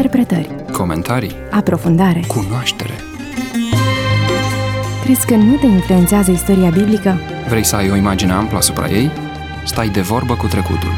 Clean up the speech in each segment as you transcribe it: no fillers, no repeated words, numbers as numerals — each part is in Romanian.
Interpretări, comentarii, aprofundare. cunoaștere. Crezi că nu te influențează istoria biblică? Vrei să ai o imagine amplă asupra ei? Stai de vorbă cu trecutul.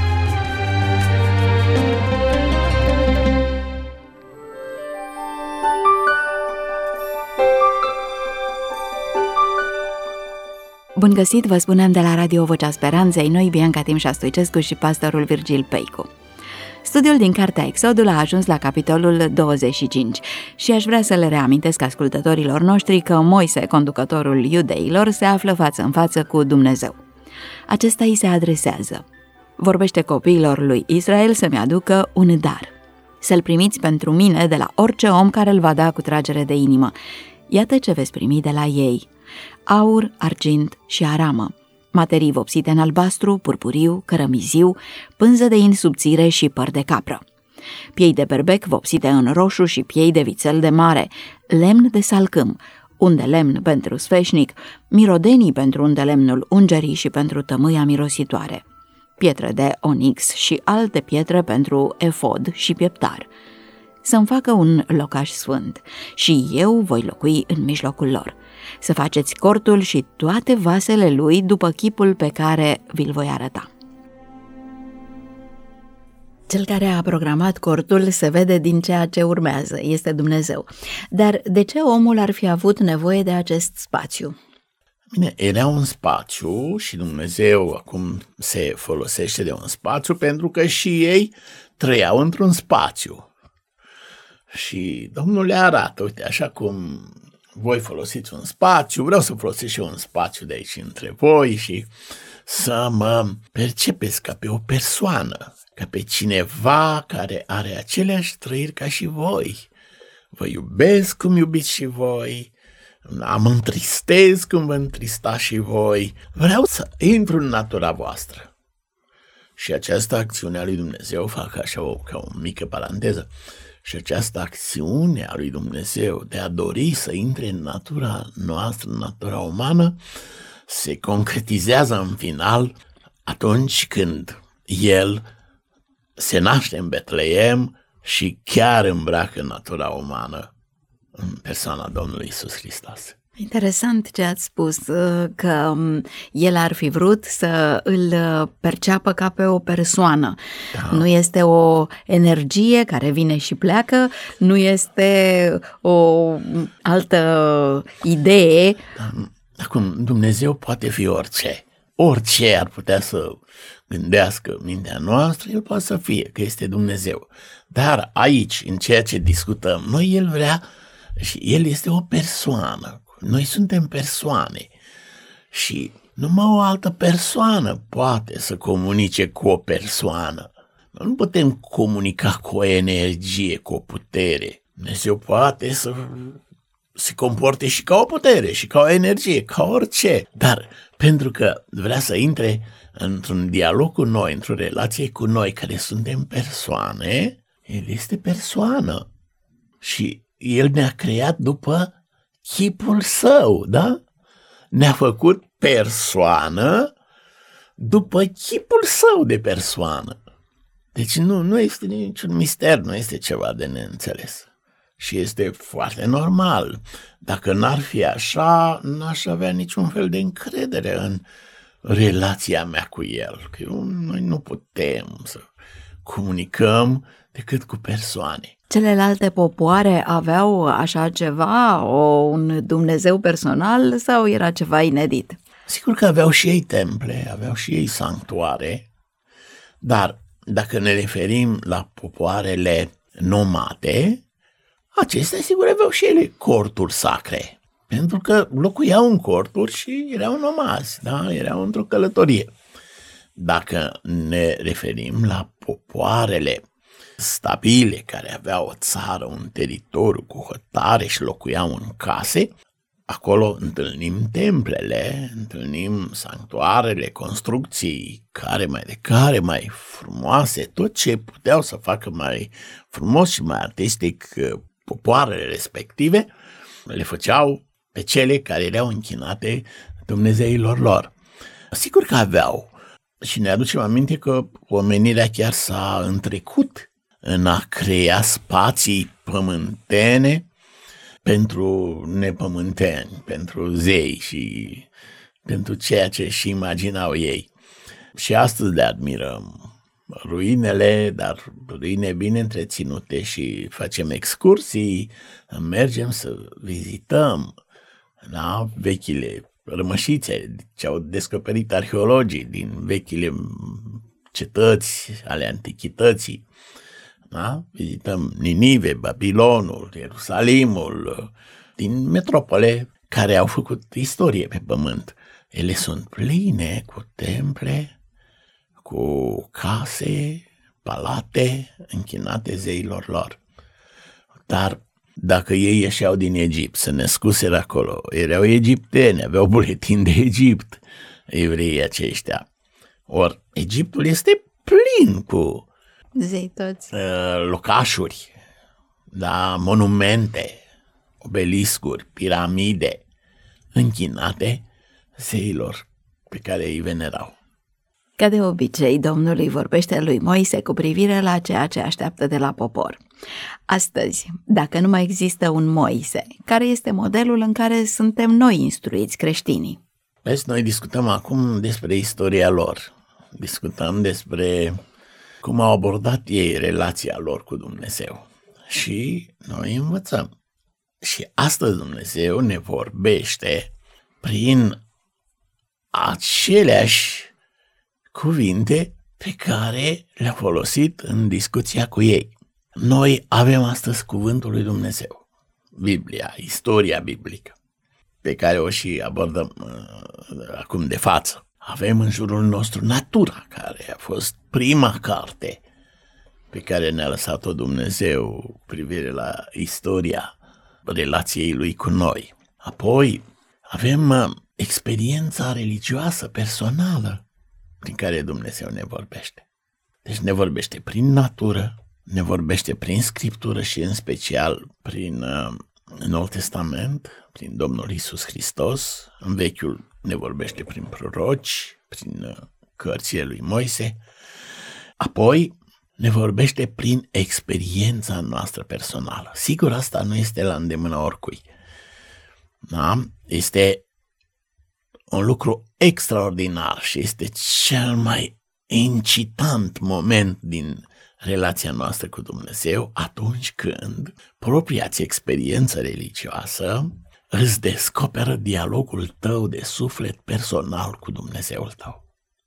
Bun găsit, vă spunem de la Radio Vocea Speranței, noi, Bianca Timșa Stoicescu și pastorul Virgil Peicu. Studiul din cartea Exodul a ajuns la capitolul 25 și aș vrea să le reamintesc ascultătorilor noștri că Moise, conducătorul iudeilor, se află față în față cu Dumnezeu. Acesta îi se adresează. Vorbește copiilor lui Israel să-mi aducă un dar. Să-l primiți pentru mine de la orice om care îl va da cu tragere de inimă. Iată ce veți primi de la ei: aur, argint și aramă, materii vopsite în albastru, purpuriu, cărămiziu, pânză de in subțire și păr de capră, piei de berbec vopsite în roșu și piei de vițel de mare, lemn de salcâm, un de lemn pentru sfeșnic, mirodenii pentru un de lemnul ungerii și pentru tămâia mirositoare, pietre de onix și alte pietre pentru efod și pieptar. Să-mi facă un locaș sfânt și eu voi locui în mijlocul lor. Să faceți cortul și toate vasele lui după chipul pe care vi-l voi arăta. Cel care a programat cortul se vede din ceea ce urmează, este Dumnezeu. Dar de ce omul ar fi avut nevoie de acest spațiu? Bine, era un spațiu și Dumnezeu acum se folosește de un spațiu pentru că și ei trăiau într-un spațiu. Și Domnul le arată, uite, așa cum voi folosiți un spațiu, vreau să folosesc și eu un spațiu de aici între voi și să mă percepeți ca pe o persoană, ca pe cineva care are aceleași trăiri ca și voi. Vă iubesc cum iubiți și voi, mă întristez cum vă întristați și voi. Vreau să intru în natura voastră. Și această acțiune a lui Dumnezeu, fac așa ca o mică paranteză, și această acțiune a lui Dumnezeu de a dori să intre în natura noastră, în natura umană, se concretizează în final atunci când El se naște în Betleem și chiar îmbracă natura umană în persoana Domnului Iisus Hristos. Interesant ce ați spus, că el ar fi vrut să îl perceapă ca pe o persoană. Da. Nu este o energie care vine și pleacă, nu este o altă idee. Da. Acum, Dumnezeu poate fi orice. Orice ar putea să gândească mintea noastră, El poate să fie, că este Dumnezeu. Dar aici, în ceea ce discutăm noi, El vrea și El este o persoană. Noi suntem persoane și numai o altă persoană poate să comunice cu o persoană. Noi nu putem comunica cu o energie, cu o putere. Dumnezeu poate să se comporte și ca o putere, și ca o energie, ca orice. Dar pentru că vrea să intre într-un dialog cu noi, într-o relație cu noi, care suntem persoane, El este persoană și El ne-a creat după chipul Său, da? Ne-a făcut persoană după chipul Său de persoană. Deci nu este niciun mister, nu este ceva de neînțeles. Și este foarte normal. Dacă n-ar fi așa, n-aș avea niciun fel de încredere în relația mea cu El. Că noi nu putem să comunicăm decât cu persoane. Celelalte popoare aveau așa ceva, un Dumnezeu personal, sau era ceva inedit? Sigur că aveau și ei temple, aveau și ei sanctuare, dar dacă ne referim la popoarele nomade, acestea sigur aveau și ele corturi sacre, pentru că locuiau în corturi și erau nomazi, da? Erau într-o călătorie. Dacă ne referim la popoarele stabile, care aveau o țară, un teritoriu cu hotare și locuiau în case, acolo întâlnim templele, întâlnim sanctuarele, construcții care mai frumoase, tot ce puteau să facă mai frumos și mai artistic popoarele respective, le făceau pe cele care erau închinate dumnezeilor lor. Sigur că aveau. Și ne aducem aminte că omenirea chiar s-a întrecut în a crea spații pământene pentru nepământeni, pentru zei și pentru ceea ce își imaginau ei. Și astăzi le admirăm ruinele, dar ruine bine întreținute, și facem excursii, mergem să vizităm vechile rămășițe ce au descoperit arheologii din vechile cetăți ale antichității. Vizităm Ninive, Babilonul, Ierusalimul, din metropole care au făcut istorie pe pământ. Ele sunt pline cu temple, cu case, palate închinate zeilor lor. Dar dacă ei ieșeau din Egipt, se născuseră acolo, erau egipteni, aveau buletin de Egipt, evreii aceștia. Ori Egiptul este plin cu zei toți. Locașuri, monumente, obeliscuri, piramide închinate zeilor pe care îi venerau. Ca de obicei, Domnul îi vorbește lui Moise cu privire la ceea ce așteaptă de la popor. Astăzi, dacă nu mai există un Moise, care este modelul în care suntem noi instruiți creștinii? Vezi, noi discutăm acum despre istoria lor. Discutăm despre cum au abordat ei relația lor cu Dumnezeu. Și noi învățăm. Și astăzi Dumnezeu ne vorbește prin aceleași cuvinte pe care le-a folosit în discuția cu ei. Noi avem astăzi cuvântul lui Dumnezeu, Biblia, istoria biblică, pe care o și abordăm acum de față. Avem în jurul nostru natura, care a fost prima carte pe care ne-a lăsat-o Dumnezeu cu privire la istoria relației lui cu noi. Apoi avem experiența religioasă personală prin care Dumnezeu ne vorbește. Deci ne vorbește prin natură, ne vorbește prin Scriptură și în special prin Noul Testament, prin Domnul Iisus Hristos. În Vechiul ne vorbește prin proroci, prin cărțile lui Moise. Apoi ne vorbește prin experiența noastră personală. Sigur, asta nu este la îndemâna oricui. Este un lucru extraordinar și este cel mai incitant moment din relația noastră cu Dumnezeu atunci când propria-ți experiență religioasă îți descoperă dialogul tău de suflet personal cu Dumnezeul tău.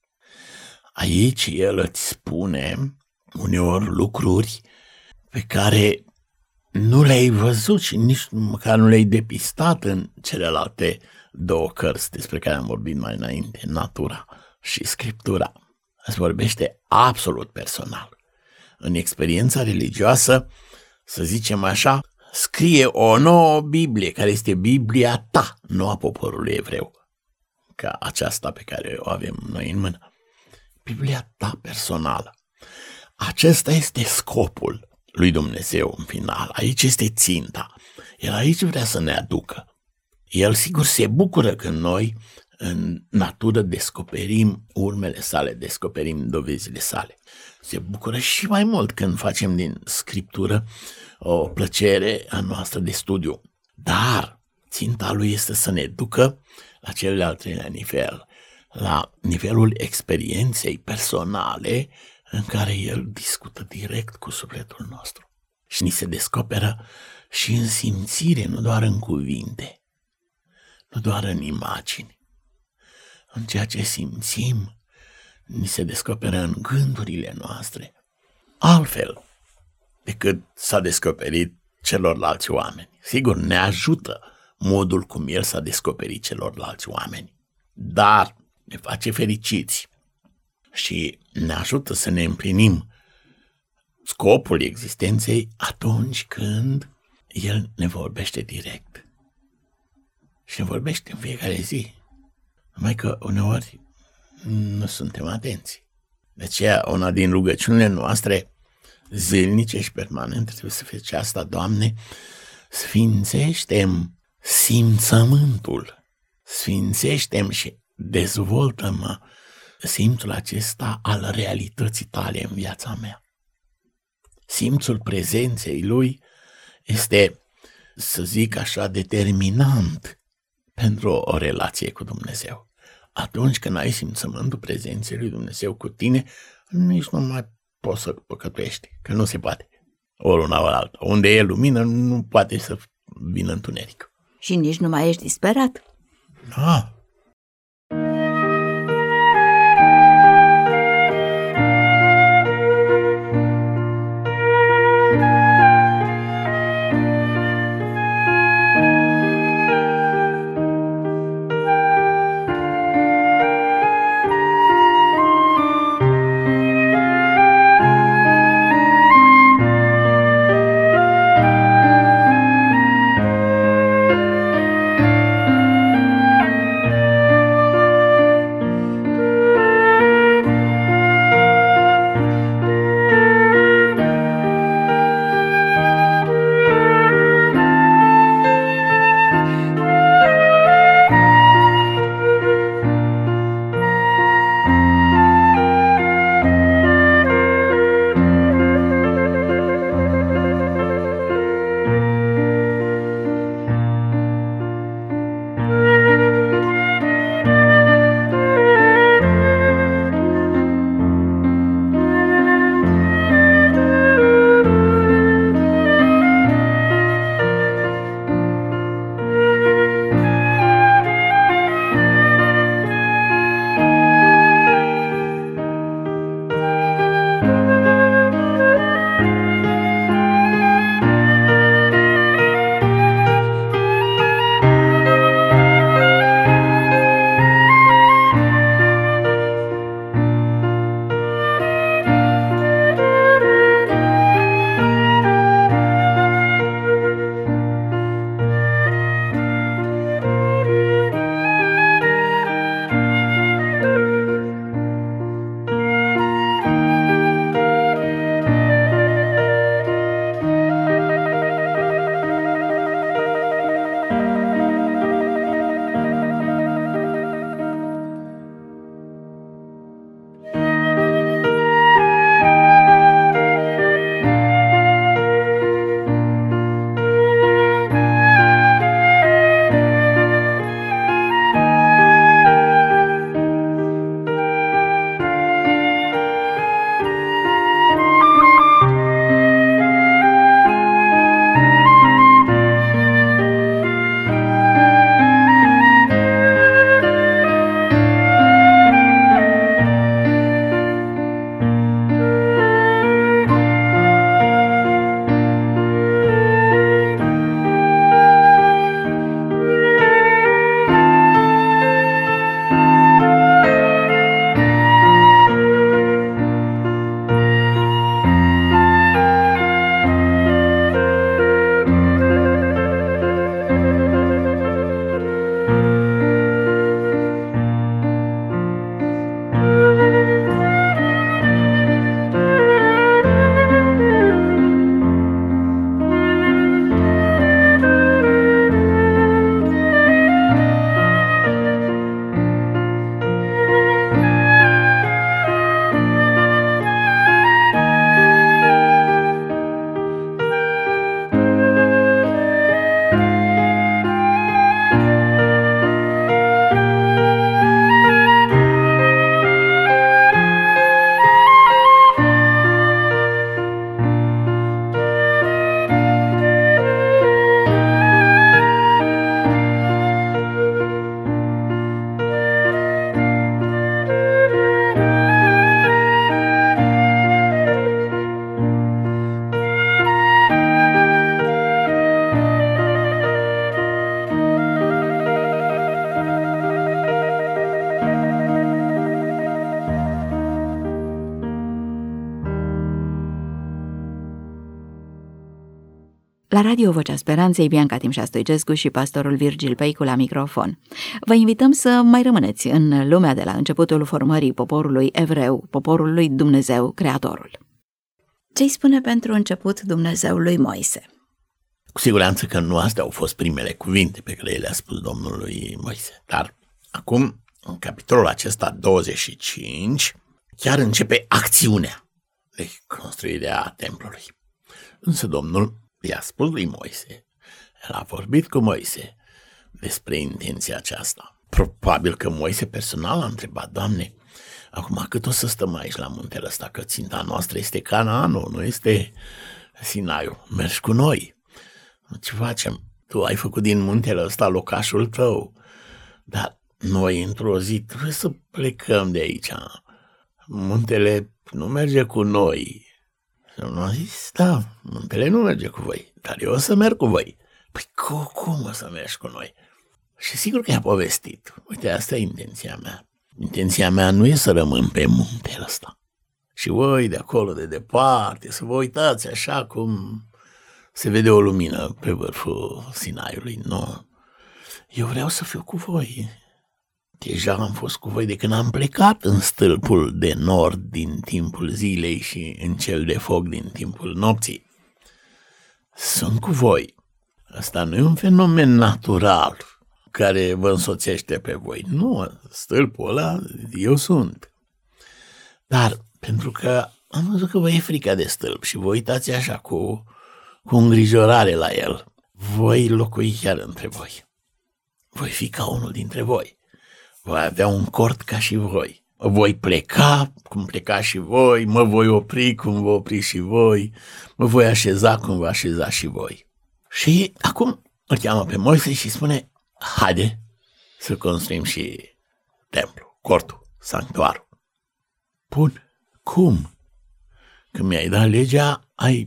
Aici El îți spune uneori lucruri pe care nu le-ai văzut și nici măcar nu le-ai depistat în celelalte două cărți despre care am vorbit mai înainte, natura și Scriptura. Îți vorbește absolut personal. În experiența religioasă, să zicem așa, scrie o nouă Biblie, care este Biblia ta, nu a poporului evreu, ca aceasta pe care o avem noi în mână. Biblia ta personală. Acesta este scopul lui Dumnezeu în final. Aici este ținta. El aici vrea să ne aducă. El sigur se bucură când noi în natură descoperim urmele sale, descoperim dovezile sale. Se bucură și mai mult când facem din Scriptură o plăcere a noastră de studiu. Dar ținta lui este să ne ducă la cel de-al treilea nivel, la nivelul experienței personale în care el discută direct cu sufletul nostru. Și ni se descoperă și în simțire, nu doar în cuvinte, nu doar în imagini. În ceea ce simțim, ni se descoperă în gândurile noastre, altfel decât s-a descoperit celorlalți oameni. Sigur, ne ajută modul cum el s-a descoperit celorlalți oameni, dar ne face fericiți și ne ajută să ne împlinim scopul existenței atunci când el ne vorbește direct. Și ne vorbește în fiecare zi. Numai că uneori nu suntem atenți. De aceea, una din rugăciunile noastre zilnice și permanente trebuie să fie asta: Doamne, sfințește-mi simțământul, sfințește-mi și dezvoltă-mă simțul acesta al realității tale în viața mea. Simțul prezenței lui este, să zic așa, determinant pentru o relație cu Dumnezeu. Atunci când ai simțământul prezenței lui Dumnezeu cu tine, nici nu mai poți să păcătuiești, că nu se poate. Ori una, ori alta. Unde e lumină, nu poate să vină întuneric. Și nici nu mai ești disperat? Da. La Radio Vocea Speranței, Bianca Timșa Stoicescu și pastorul Virgil Peicu la microfon. Vă invităm să mai rămâneți în lumea de la începutul formării poporului evreu, poporul lui Dumnezeu, Creatorul. Ce-i spune pentru început Dumnezeu lui Moise? Cu siguranță că nu astea au fost primele cuvinte pe care le-a spus Domnul lui Moise. Dar acum, în capitolul acesta 25, chiar începe acțiunea. de construirea templului. Însă Domnul i-a spus lui Moise, el a vorbit cu Moise despre intenția aceasta. Probabil că Moise personal a întrebat, Doamne, acum cât o să stăm aici la muntele ăsta, că ținta noastră este Canaanul, nu este Sinaiul, mergi cu noi. Ce facem? Tu ai făcut din muntele ăsta locașul tău, dar noi într-o zi trebuie să plecăm de aici. Muntele nu merge cu noi. Și nu a zis, da, muntele nu merge cu voi, dar eu o să merg cu voi. Păi cum o să mergi cu noi? Și sigur că i-a povestit. Uite, asta e intenția mea. Intenția mea nu e să rămân pe muntele ăsta. Și voi de acolo, de departe, să vă uitați așa cum se vede o lumină pe vârful Sinaiului. Nu. Eu vreau să fiu cu voi. Deja am fost cu voi de când am plecat în stâlpul de nord din timpul zilei și în cel de foc din timpul nopții. Sunt cu voi. Asta nu e un fenomen natural care vă însoțește pe voi. Nu, stâlpul ăla eu sunt. Dar pentru că am văzut că vă e frica de stâlp și vă uitați așa cu îngrijorare la el, voi locui chiar între voi. Voi fi ca unul dintre voi. Voi avea un cort ca și voi. Voi pleca cum pleca și voi, mă voi opri cum vă opri și voi, mă voi așeza cum vă așeza și voi. Și acum îl cheamă pe Moise și spune, haide să construim și templu, cortul, sanctuarul. Bun, cum? Când mi-ai dat legea, ai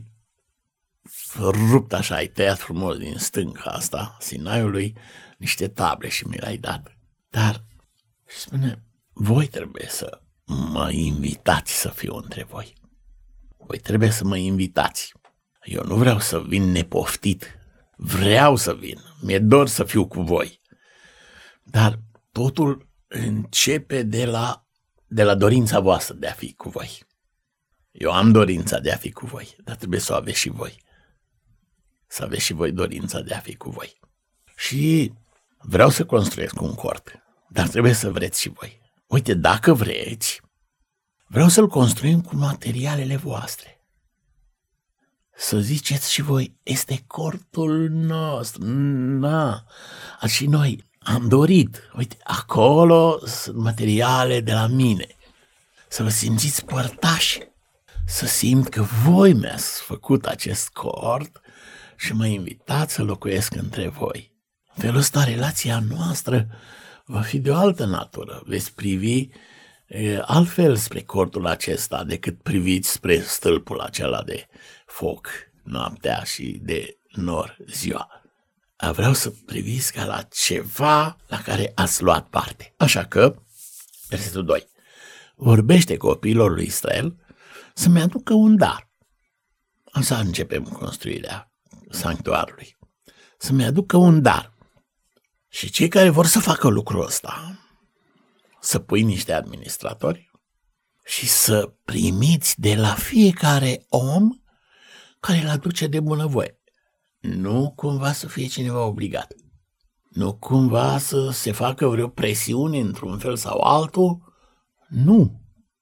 rupt așa, ai tăiat frumos din stânca asta, Sinaiului, niște table și mi le-ai dat. Dar, și spune, voi trebuie să mă invitați să fiu între voi. Voi trebuie să mă invitați. Eu nu vreau să vin nepoftit. Vreau să vin. Mi-e dor să fiu cu voi. Dar totul începe de la dorința voastră de a fi cu voi. Eu am dorința de a fi cu voi, dar trebuie să o aveți și voi. Să aveți și voi dorința de a fi cu voi. Și vreau să construiesc un cort, dar trebuie să vreți și voi. Uite, dacă vreți, vreau să-l construim cu materialele voastre. Să ziceți și voi, este cortul nostru. Na, și noi am dorit. Uite, acolo sunt materiale de la mine. Să vă simțiți părtași. Să simt că voi mi-ați făcut acest cort și mă invitați să locuiesc între voi. În felul ăsta, relația noastră va fi de o altă natură. Veți privi altfel spre cortul acesta decât priviți spre stâlpul acela de foc noaptea și de nor ziua. Vreau să priviți ca la ceva la care ați luat parte. Așa că, versetul 2, vorbește copiilor lui Israel să-mi aducă un dar. Așa începem construirea sanctuarului. Să-mi aducă un dar. Și cei care vor să facă lucrul ăsta, să pui niște administratori și să primiți de la fiecare om care îl aduce de bunăvoie. Nu cumva să fie cineva obligat. Nu cumva să se facă vreo presiune într-un fel sau altul. Nu.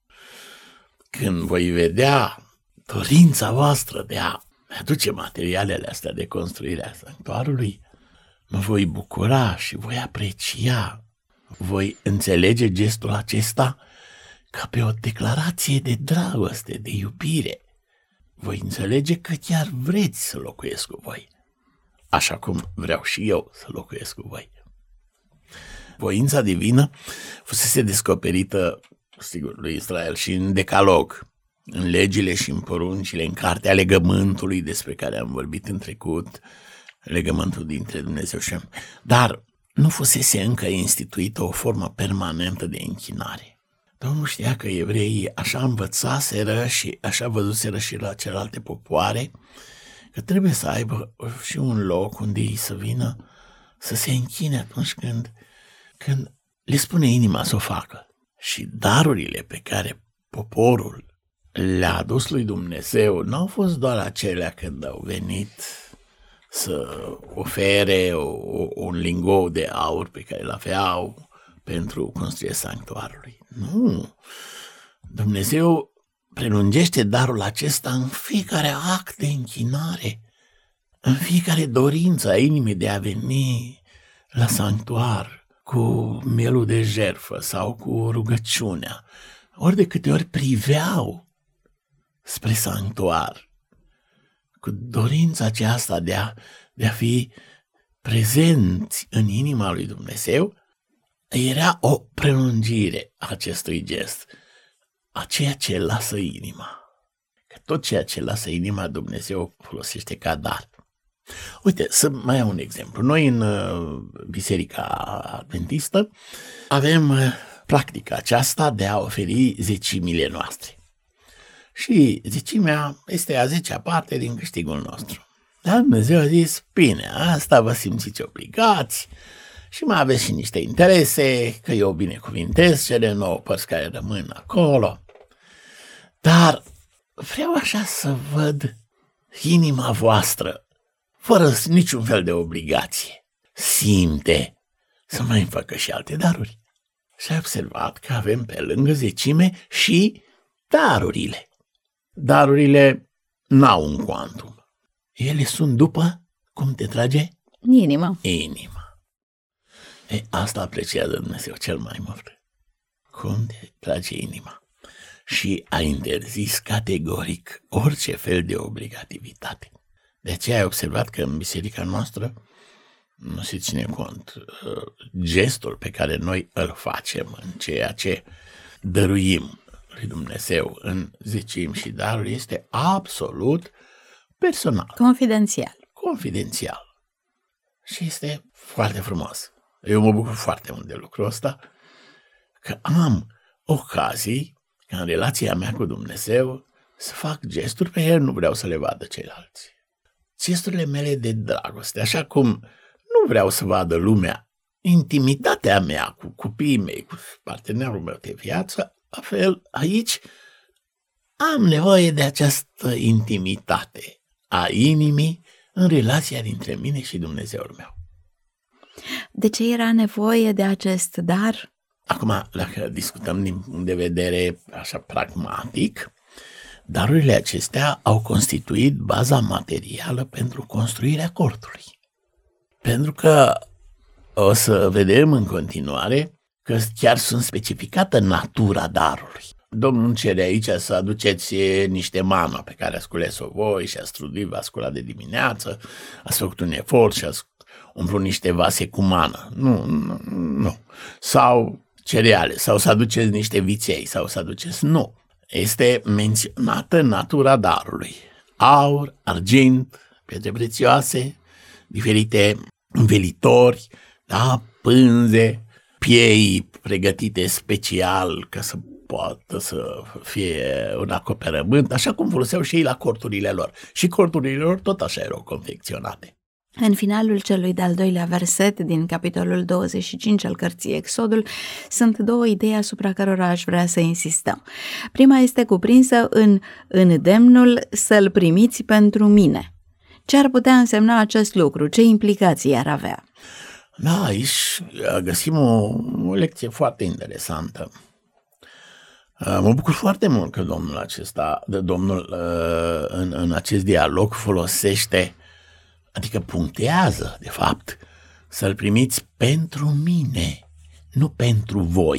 Când voi vedea dorința voastră de a aduce materialele astea de construire a sanctuarului, mă voi bucura și voi aprecia. Voi înțelege gestul acesta ca pe o declarație de dragoste, de iubire. Voi înțelege că chiar vreți să locuiesc cu voi, așa cum vreau și eu să locuiesc cu voi. Voința divină fusese descoperită, sigur, lui Israel și în Decalog, în legile și în poruncile, în cartea legământului despre care am vorbit în trecut, legământul dintre Dumnezeu și om. Dar nu fusese încă instituită o formă permanentă de închinare. Domnul știa că evreii așa învățaseră și așa văzuseră și la celelalte popoare, că trebuie să aibă și un loc unde ei să vină să se închine atunci când le spune inima să o facă. Și darurile pe care poporul le-a adus lui Dumnezeu nu au fost doar acelea când au venit să ofere un lingou de aur pe care îl aveau pentru construirea sanctuarului. Nu! Dumnezeu prelungește darul acesta în fiecare act de închinare, în fiecare dorință a inimii de a veni la sanctuar cu mielul de jertfă sau cu rugăciunea, ori de câte ori priveau spre sanctuar, cu dorința aceasta de a fi prezenți în inima lui Dumnezeu, era o prelungire a acestui gest, a ceea ce lasă inima. Că tot ceea ce lasă inima Dumnezeu folosește ca dar. Uite, să mai iau un exemplu. Noi în Biserica Adventistă avem practica aceasta de a oferi zecimile noastre. Și zecimea este a 10-a parte din câștigul nostru. Dar Dumnezeu a zis, bine, asta vă simțiți obligați și mai aveți și niște interese, că eu binecuvintez cele 9 părți care rămân acolo. Dar vreau așa să văd inima voastră, fără niciun fel de obligație. Simte să mai îmi facă și alte daruri. Și ai observat că avem pe lângă zecime și darurile. Darurile n-au un cuantum. Ele sunt după cum te trage Inima. Asta apreciază Dumnezeu cel mai mult. Cum te trage inima. Și a interzis categoric orice fel de obligativitate. De aceea ai observat că în biserica noastră nu se ține cont. Gestul pe care noi îl facem în ceea ce dăruim lui Dumnezeu în zecimi și daruri este absolut personal. Confidențial. Și este foarte frumos. Eu mă bucur foarte mult de lucrul ăsta, că am ocazii ca în relația mea cu Dumnezeu să fac gesturi pe care nu vreau să le vadă ceilalți. Gesturile mele de dragoste, așa cum nu vreau să vadă lumea intimitatea mea cu copiii mei, cu partenerul meu de viață, la fel aici am nevoie de această intimitate a inimii în relația dintre mine și Dumnezeul meu. De ce era nevoie de acest dar? Acum, dacă discutăm din punct de vedere așa pragmatic, darurile acestea au constituit baza materială pentru construirea cortului. Pentru că o să vedem în continuare că chiar sunt specificată natura darului. Domnul cere aici să aduceți niște mană pe care ați cules-o voi și ați trudit, v-ați sculat de dimineață, ați făcut un efort și ați umplut niște vase cu mană. Nu. Sau cereale, sau să aduceți niște viței, sau să aduceți... Nu. Este menționată natura darului. Aur, argint, pietre prețioase, diferite învelitori, da, pânze, piei pregătite special ca să poată să fie un acoperământ, așa cum foloseau și ei la corturile lor. Și corturile lor tot așa erau confecționate. În finalul celui de-al doilea verset din capitolul 25 al cărții Exodul sunt două idei asupra cărora aș vrea să insistăm. Prima este cuprinsă în îndemnul să-l primiți pentru mine. Ce ar putea însemna acest lucru? Ce implicații ar avea? Da, aici găsim o lecție foarte interesantă. Mă bucur foarte mult că Domnul în acest dialog folosește, adică punctează, de fapt, să-l primiți pentru mine, nu pentru voi.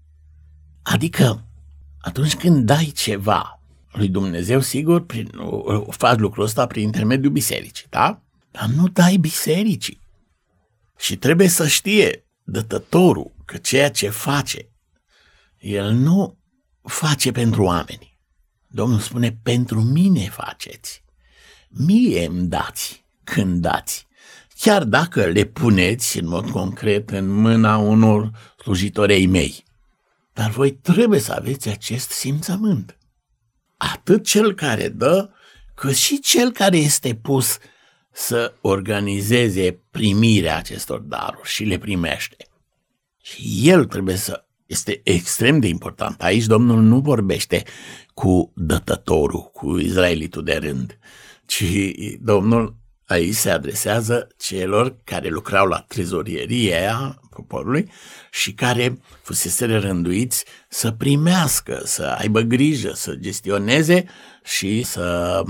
Adică, atunci când dai ceva lui Dumnezeu, sigur, faci lucrul ăsta prin intermediul bisericii, da? Dar nu dai bisericii. Și trebuie să știe dătătorul că ceea ce face, el nu face pentru oameni. Domnul spune, pentru mine faceți. Mie îmi dați când dați. Chiar dacă le puneți în mod concret în mâna unor slujitori ai mei. Dar voi trebuie să aveți acest simțământ. Atât cel care dă, cât și cel care este pus să organizeze primirea acestor daruri și le primește. Și el trebuie să... Este extrem de important. Aici Domnul nu vorbește cu dătătorul, cu izraelitul de rând, ci Domnul Aici se adresează celor care lucrau la trezorieria poporului și care fuseseră rânduiți să primească, să aibă grijă, să gestioneze și să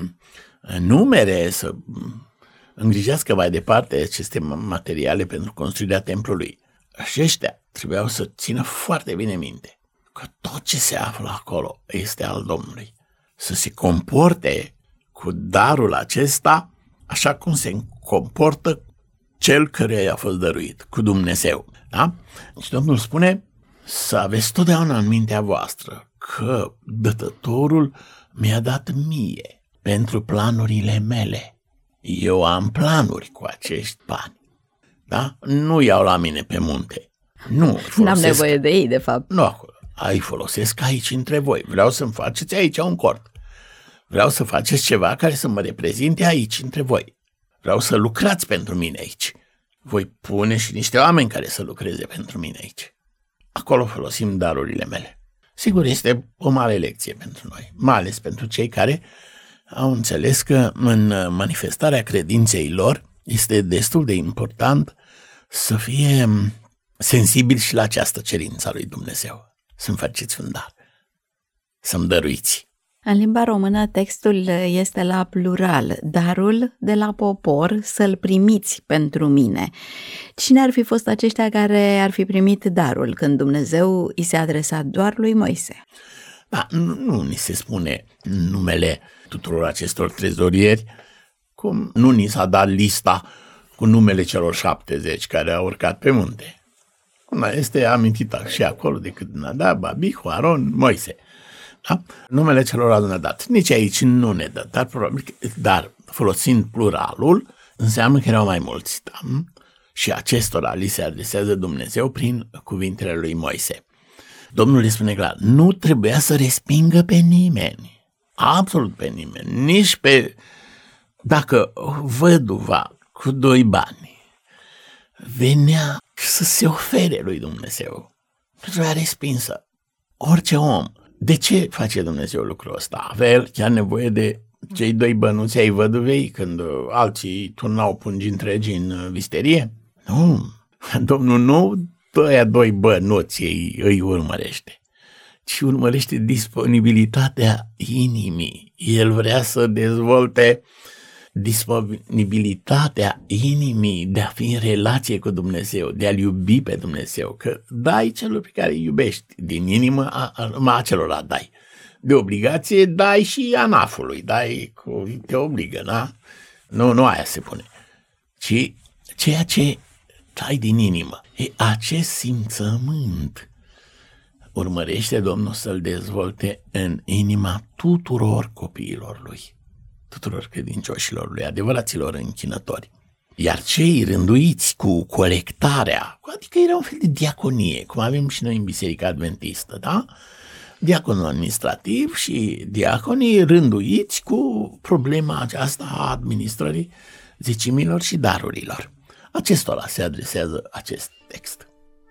numere, să îngrijească mai departe aceste materiale pentru construirea templului. Și ăștia trebuiau să țină foarte bine minte că tot ce se află acolo este al Domnului. Să se comporte cu darul acesta așa cum se comportă cel căruia i-a fost dăruit, cu Dumnezeu. Da? Și Domnul spune să aveți totdeauna în mintea voastră că Dătătorul mi-a dat mie pentru planurile mele. Eu am planuri cu acești bani. Da? Nu iau la mine pe munte. N-am nevoie de ei, de fapt. Nu acolo. Îi folosesc aici între voi. Vreau să-mi faceți aici un cort. Vreau să faceți ceva care să mă reprezinte aici între voi. Vreau să lucrați pentru mine aici. Voi pune și niște oameni care să lucreze pentru mine aici. Acolo folosim darurile mele. Sigur, este o mare lecție pentru noi, mai ales pentru cei care au înțeles că în manifestarea credinței lor este destul de important să fie sensibili și la această cerință a lui Dumnezeu. Să-mi faceți un dar, să-mi dăruiți. În limba română textul este la plural, darul de la popor să-l primiți pentru mine. Cine ar fi fost aceștia care ar fi primit darul când Dumnezeu i se adresa doar lui Moise? Da, nu ni se spune numele tuturor acestor trezorieri, cum nu ni s-a dat lista cu numele celor 70 care au urcat pe munte. Una este amintită și acolo decât Nadab, Abihu, Aron, Moise. Da? Numele celor ne-a dat. Nici aici nu ne dă, dar probabil, dar folosind pluralul, înseamnă că erau mai mulți. Da? Și acestora li se adresează Dumnezeu prin cuvintele lui Moise. Domnul le spune clar, nu trebuia să respingă pe nimeni, absolut pe nimeni, nici pe, dacă văduva cu 2 bani venea să se ofere lui Dumnezeu, nu trebuia respinsă. Orice om. De ce face Dumnezeu lucrul ăsta? Avea el chiar nevoie de cei 2 bănuți ai văduvei când alții turnau pungi întregi în visterie? Nu, Domnul nu ăia 2 bănuți îi urmărește, ci urmărește disponibilitatea inimii. El vrea să dezvolte disponibilitatea inimii de a fi în relație cu Dumnezeu, de a-L iubi pe Dumnezeu, că dai celor pe care îi iubești, din inimă acelora dai. De obligație dai și anafului, dai cu te obligă, da? Nu aia se pune, ci ceea ce dai din inimă. Acest simțământ urmărește Domnul să-l dezvolte în inima tuturor copiilor lui, tuturor credincioșilor lui, adevăraților închinători. Iar cei rânduiți cu colectarea, adică era un fel de diaconie, cum avem și noi în Biserica Adventistă, da? Diaconul administrativ și diaconii rânduiți cu problema aceasta a administrării zecimilor și darurilor. Acestora se adresează acest text.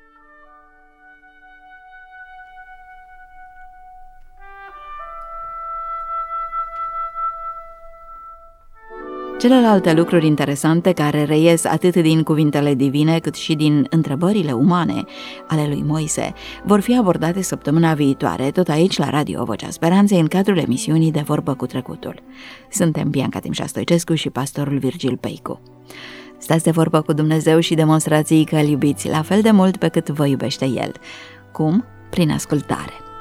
Celelalte lucruri interesante care reies atât din cuvintele divine cât și din întrebările umane ale lui Moise vor fi abordate săptămâna viitoare, tot aici la Radio Vocea Speranței, în cadrul emisiunii De Vorbă cu Trecutul. Suntem Bianca Timșa Stoicescu și pastorul Virgil Peicu. Stați de vorbă cu Dumnezeu și demonstrați că îl iubiți la fel de mult pe cât vă iubește El. Cum? Prin ascultare.